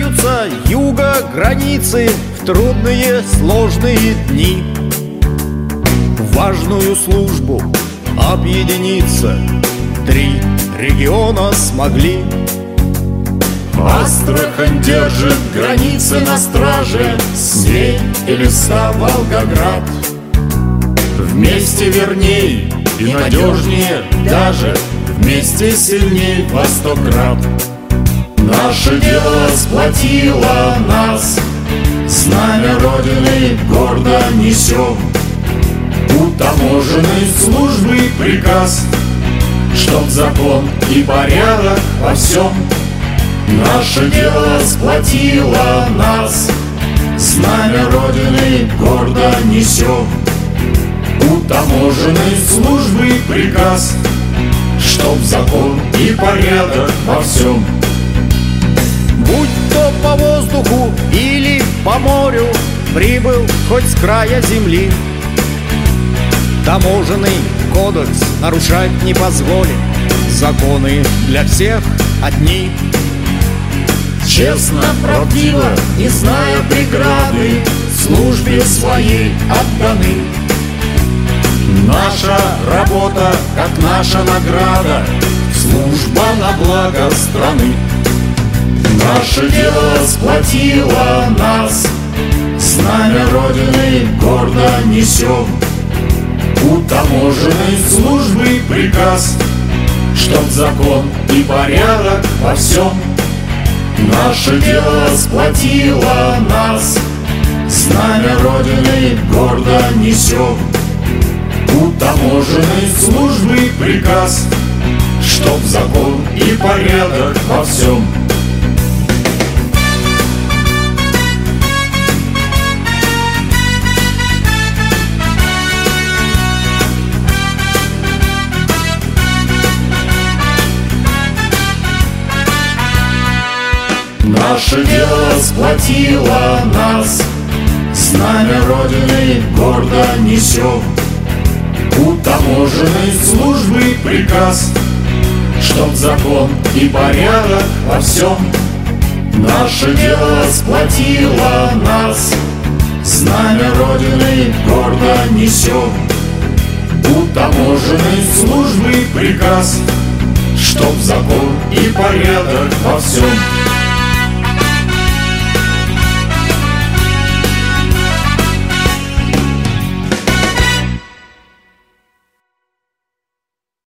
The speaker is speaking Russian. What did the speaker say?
Приближаются юга границы в трудные сложные дни. В важную службу объединиться 3 региона смогли. Астрахань держит границы на страже, с ней Элиста, Волгоград. Вместе верней и надежнее, даже вместе сильней во 100 крат. Наше дело сплотило нас, знамя Родины гордо несем. У таможенной службы приказ, чтоб закон и порядок во всем. Наше дело сплотило нас, знамя Родины гордо несем. У таможенной службы приказ, чтоб закон и порядок во всем. Будь то по воздуху или по морю, прибыл хоть с края земли, таможенный кодекс нарушать не позволит, законы для всех одни. Честно, правдиво, не зная преграды, службе своей отданы. Наша работа, как наша награда, служба на благо страны. Наше дело сплотило нас, знамя Родины гордо несем. У таможенной службы приказ, чтоб закон и порядок во всем. Наше дело сплотило нас, знамя Родины гордо несем. У таможенной службы приказ, чтоб закон и порядок во всем. Наше дело сплотило нас, знамя Родины гордо несем. У таможенной службы приказ, чтоб закон и порядок во всем. Наше дело сплотило нас, знамя Родины гордо несем. У таможенной службы приказ, чтоб закон и порядок во всем.